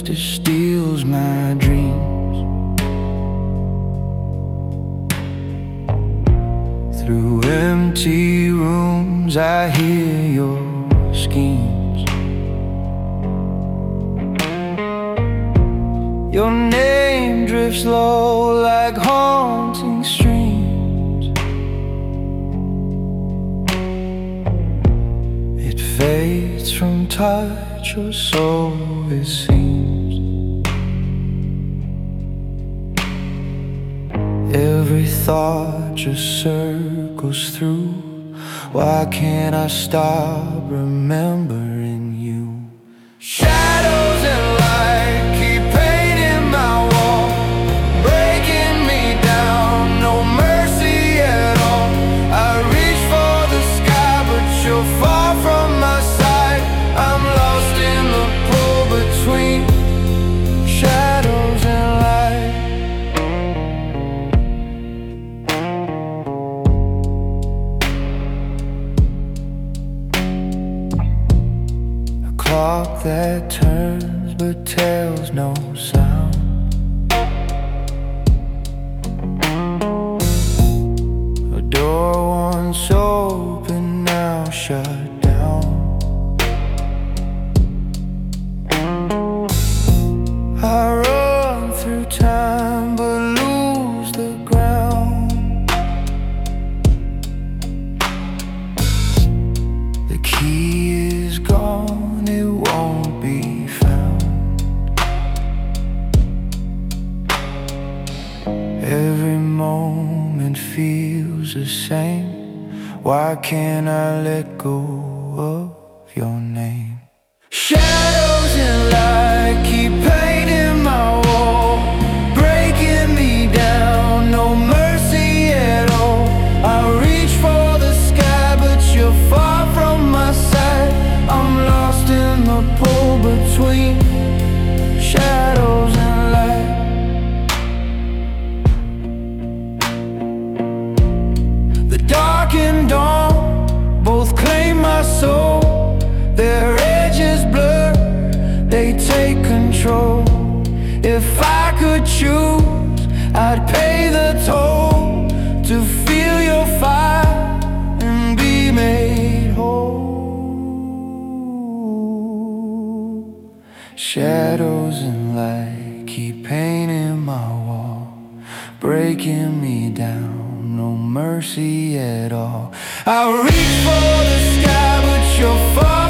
justice steals my dreams. Through empty rooms I hear your schemes. Your name drifts low like haunting streams. It fades from touch, or so it seems. Every thought just circles through. Why can't I stop remembering you? Shadows and light keep painting my wall, breaking me down, no mercy at all. I reach for the sky, but you're far from my side. I'm lost in the pull between shadows and light. A clock that turns but tells no sound. A door once open, now shut down. I run through time but lose the ground. The key is gone, it won't be found. Every moment feels the same. Why can't I let go of your name? Shadows and light keep painting my wall, breaking me down, no mercy at all. I reach for the sky, but you're far from my side. I'm lost in the pull between shadows and light. The dark and dawn both claim my soul. Their edges blur, they take control. If I could choose, I'd pay the toll to feel your fire and be made whole. Shadows and light keep painting my wall, breaking me down, no mercy at all. I reach for the sky, but you're far